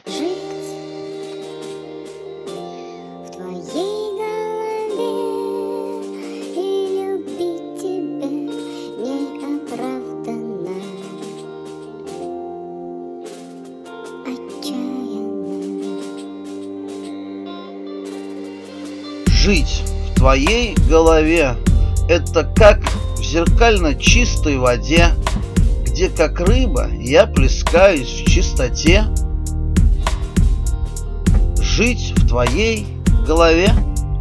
Жить в твоей голове и любить тебя неоправданно, отчаянно. Жить в твоей голове — это как в зеркально чистой воде, где, как рыба, я плескаюсь в чистоте. Жить в твоей голове.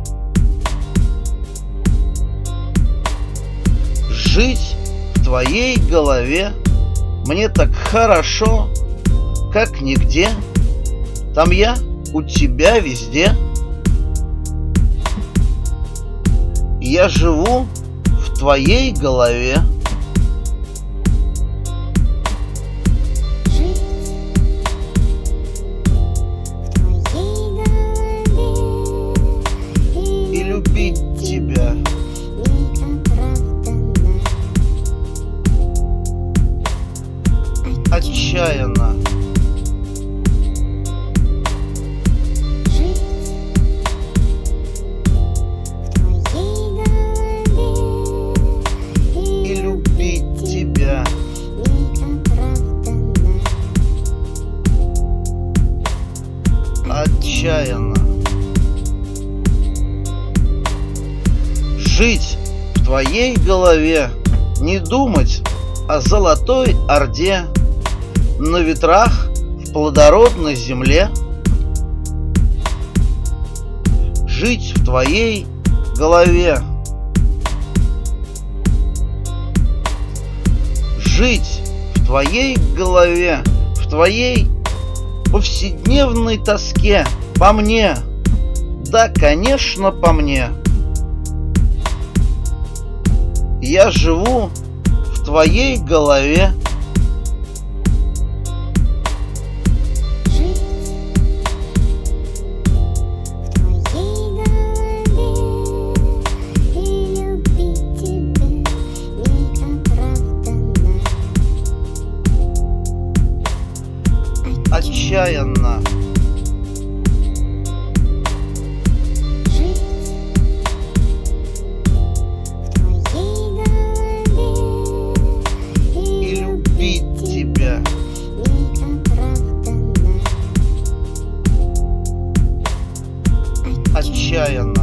Жить в твоей голове мне так хорошо, как нигде. Там я у тебя везде. Я живу в твоей голове. Жить в твоей голове И любить тебя неоправданно, отчаянно. Жить в твоей голове И любить тебя неоправданно, отчаянно. Жить в твоей голове, не думать о золотой орде, на ветрах в плодородной земле. Жить в твоей голове. Жить в твоей голове, в твоей повседневной тоске, по мне. Да, конечно, по мне. Я живу в твоей голове. жить в твоей голове и любить тебя неоправданно, Отчаянно. Жить в твоей голове И любить тебя неоправданно, отчаянно.